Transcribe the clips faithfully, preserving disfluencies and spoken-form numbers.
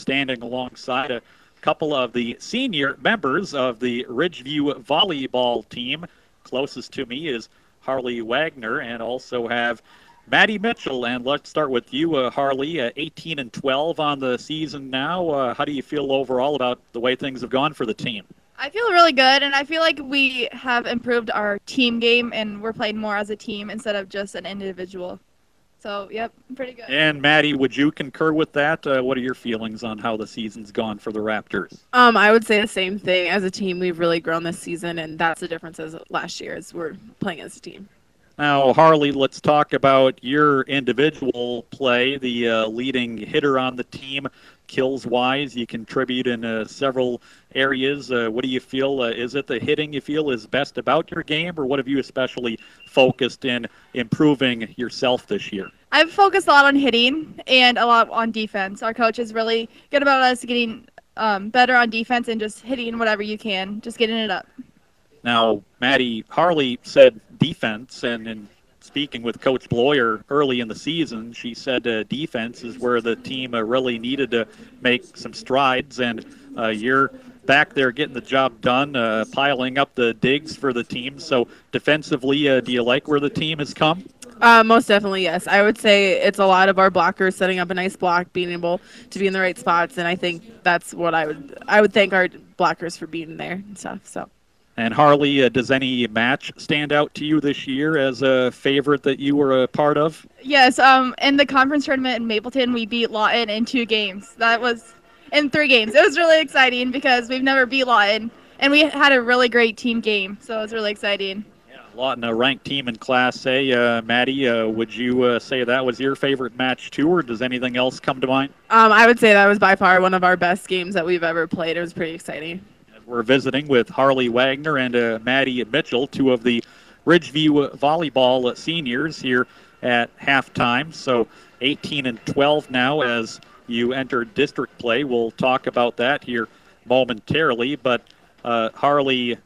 standing alongside a couple of the senior members of the Ridgeview volleyball team. Closest to me is Harley Wagner, and also have Maddie Mitchell. And let's start with you, uh, Harley, uh, eighteen and twelve on the season now. Uh, how do you feel overall about the way things have gone for the team? I feel really good, and I feel like we have improved our team game, and we're playing more as a team instead of just an individual. So, yep, pretty good. And Maddie, would you concur with that? Uh, what are your feelings on how the season's gone for the Raptors? Um, I would say the same thing. As a team, we've really grown this season, and that's the difference as last year as we're playing as a team. Now, Harley, let's talk about your individual play, the uh, leading hitter on the team. Kills-wise, you contribute in uh, several areas. Uh, what do you feel? Uh, is it the hitting you feel is best about your game, or what have you especially focused in improving yourself this year? I've focused a lot on hitting and a lot on defense. Our coach is really good about us getting um, better on defense and just hitting whatever you can, just getting it up. Now, Maddie, Harley said defense, and in speaking with Coach Bloyer early in the season, she said uh, defense is where the team uh, really needed to make some strides, and uh, you're back there getting the job done, uh, piling up the digs for the team. So defensively, uh, do you like where the team has come? Uh, most definitely, yes. I would say it's a lot of our blockers setting up a nice block, being able to be in the right spots, and I think that's what I would I would thank our blockers for being there and stuff. So. And Harley, uh, does any match stand out to you this year as a favorite that you were a part of? Yes, um, in the conference tournament in Mapleton, we beat Lawton in two games. That was in three games. It was really exciting because we've never beat Lawton, and we had a really great team game, so it was really exciting. Yeah, Lawton, a ranked team in Class A. Uh, Maddie, uh, would you uh, say that was your favorite match too, or does anything else come to mind? Um, I would say that was by far one of our best games that we've ever played. It was pretty exciting. We're visiting with Harley Wagner and uh, Maddie Mitchell, two of the Ridgeview volleyball seniors here at halftime. So eighteen and twelve now as you enter district play. We'll talk about that here momentarily. But uh, Harley,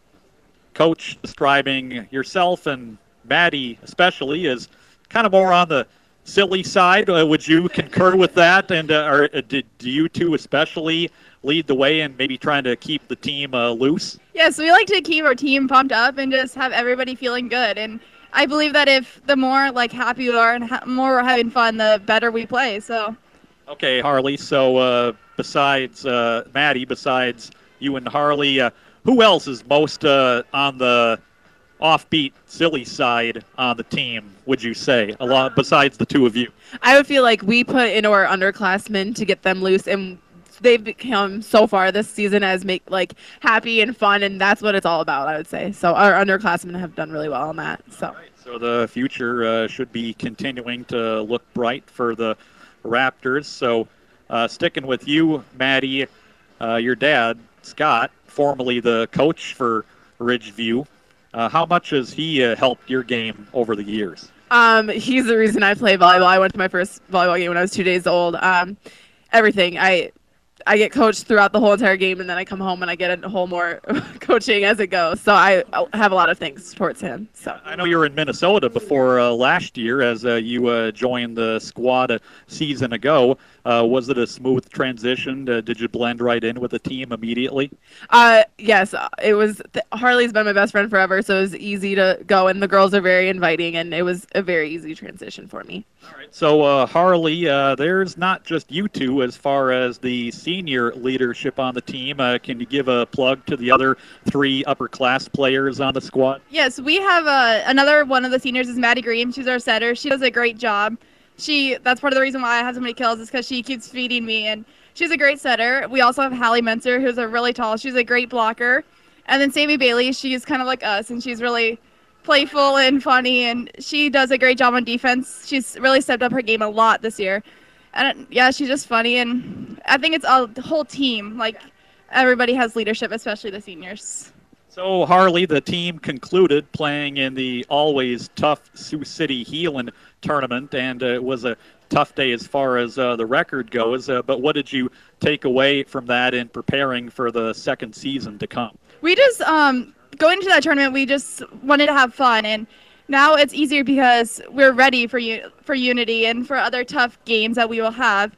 coach describing yourself and Maddie especially as kind of more on the silly side. Uh, would you concur with that? And uh, or, uh, did, do you two especially lead the way and maybe trying to keep the team uh, loose? Yes, we like to keep our team pumped up and just have everybody feeling good. And I believe that if the more like happy we are and ha- more we're having fun, the better we play. So. Okay, Harley. So uh, besides uh, Maddie, besides you and Harley, uh, who else is most uh, on the offbeat, silly side on the team, would you say, a lot besides the two of you? I would feel like we put into our underclassmen to get them loose, and they've become so far this season as make like happy and fun, and that's what it's all about, I would say. So our underclassmen have done really well on that. So, right, so the future uh, should be continuing to look bright for the Raptors. So uh, sticking with you, Maddie, uh, your dad, Scott, formerly the coach for Ridgeview, uh, how much has he uh, helped your game over the years? Um, he's the reason I play volleyball. I went to my first volleyball game when I was two days old. Um, everything. I I get coached throughout the whole entire game, and then I come home and I get a whole more coaching as it goes. So I have a lot of things towards him. So I know you were in Minnesota before uh, last year as uh, you uh, joined the squad a season ago. Uh, was it a smooth transition? Uh, did you blend right in with the team immediately? Uh, yes, it was. Th- Harley's been my best friend forever, so it was easy to go, and the girls are very inviting, and it was a very easy transition for me. All right. So uh, Harley, uh, there's not just you two as far as the senior leadership on the team. Uh, can you give a plug to the other three upper class players on the squad? Yes, we have uh, another one of the seniors is Maddie Green. She's our setter. She does a great job. She that's part of the reason why I have so many kills is because she keeps feeding me, and she's a great setter. We also have Hallie Menser, who's a really tall. She's a great blocker. And then Sammy Bailey, she's kind of like us, and she's really playful and funny, and she does a great job on defense. She's really stepped up her game a lot this year. And, yeah, she's just funny, and I think it's a whole team. Like, everybody has leadership, especially the seniors. So, Harley, the team concluded playing in the always tough Sioux City Heelan tournament, and uh, it was a tough day as far as uh, the record goes. Uh, but what did you take away from that in preparing for the second season to come? We just, um, going into that tournament, we just wanted to have fun, and now it's easier because we're ready for u- for Unity and for other tough games that we will have.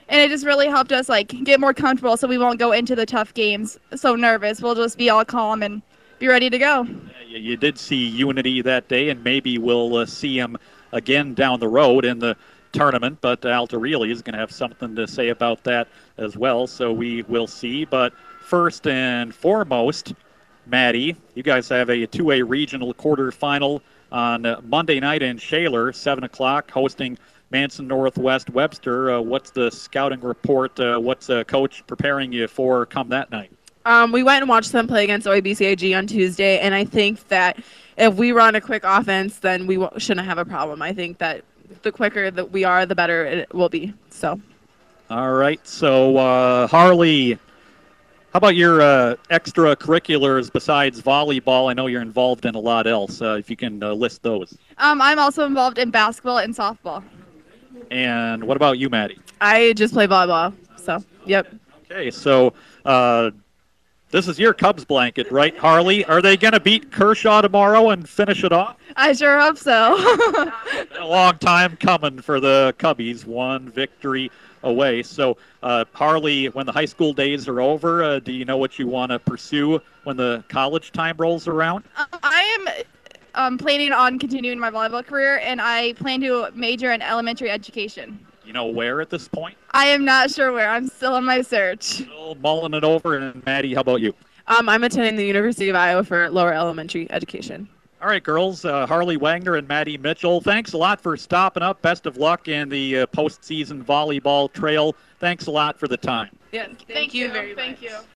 and it just really helped us like get more comfortable, so we won't go into the tough games so nervous. We'll just be all calm and be ready to go. You, you did see unity that day, and maybe we'll uh, see them again down the road in the tournament, but Alta-Reilly is going to have something to say about that as well, so we will see. But first and foremost, Maddie, you guys have a two A regional quarterfinal on uh, Monday night in Shaler, seven o'clock, hosting Manson Northwest Webster. Uh, what's the scouting report? Uh, what's uh, coach preparing you for come that night? Um, we went and watched them play against O A B C A G on Tuesday, and I think that if we run a quick offense, then we w- shouldn't have a problem. I think that the quicker that we are, the better it will be. So. All right. So, uh, Harley, how about your uh, extracurriculars besides volleyball? I know you're involved in a lot else. Uh, if you can uh, list those. Um, I'm also involved in basketball and softball. And what about you, Maddie? I just play volleyball. So, yep. Okay. So, uh, this is your Cubs blanket, right, Harley? Are they going to beat Kershaw tomorrow and finish it off? I sure hope so. A long time coming for the Cubbies, one victory away. So, uh, Harley, when the high school days are over, uh, do you know what you want to pursue when the college time rolls around? Um, I am um, planning on continuing my volleyball career, and I plan to major in elementary education. You know where at this point? I am not sure where. I'm still on my search. Still mulling it over. And Maddie, how about you? Um, I'm attending the University of Iowa for lower elementary education. All right, girls, uh, Harley Wagner and Maddie Mitchell, thanks a lot for stopping up. Best of luck in the uh, postseason volleyball trail. Thanks a lot for the time. Yeah, Thank, Thank you. Very Thank much. you.